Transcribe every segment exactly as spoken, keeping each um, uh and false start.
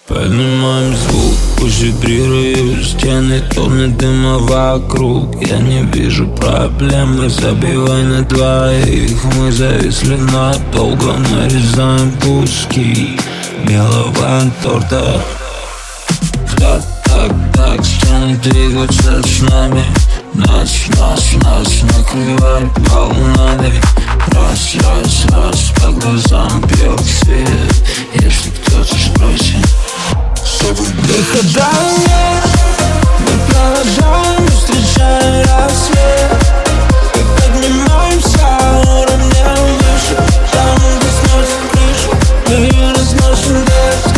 Поднимаем звук, пусть вибрируют стены, тонны дыма вокруг. Я не вижу проблемы, забивай на двоих. Мы зависли надолго, нарезаем куски белого торта. Так, так, так, стены двигаются с нами. Нас, нас, нас накрывает волнами. Раз, раз, раз, по глазам бьет свет. Если кто-то спросит, выхода нет, мы продолжаем, встречая рассвет. Мы поднимаемся уровнем выше, там, где сносит крышу, мы разносим дождь.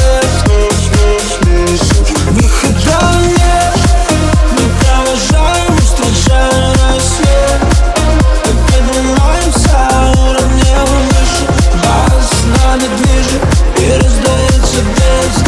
Выхода нет, мы продолжаем, встречая рассвет. Мы поднимаемся уровнем выше, вас нами движет и раздается дождь.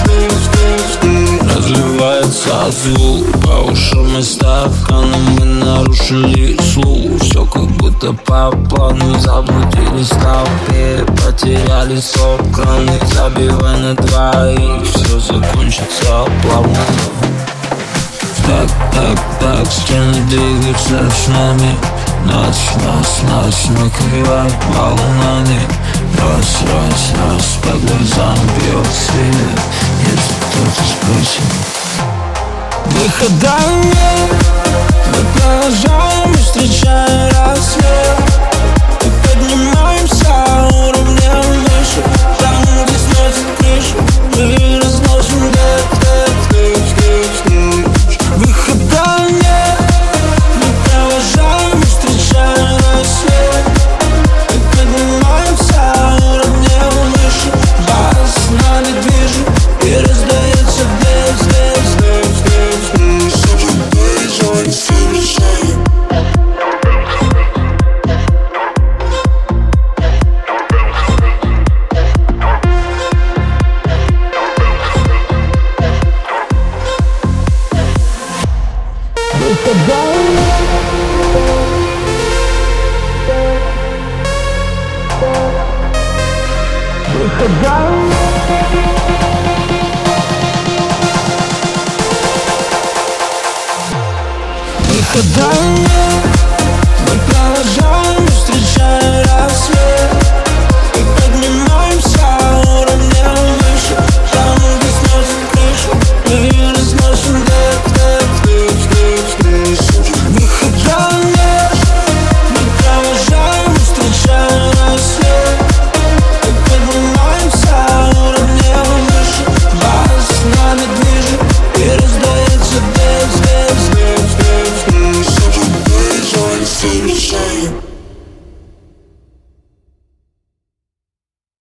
Разливается звук по ушам и стаканам. Мы нарушили слух, все как будто по плану. Заблудились в толпе, потеряли собраны. Забивай на двоих, все закончится плавно. Так, так, так, стены двигаются с нами. Нас, нас, нас накрывает волнами. Раз, раз, раз, по глазам бьет свет. Если кто-то спросит, выхода нет, мы продолжаем, встречая рассвет. Мы поднимаемся уровнем выше, там, где сносит крышу, мы разносим дождь. Выхода нет, мы продолжаем, встречая рассвет. Мы поднимаемся уровнем выше, вас нами движет и раздается дождь. Выхода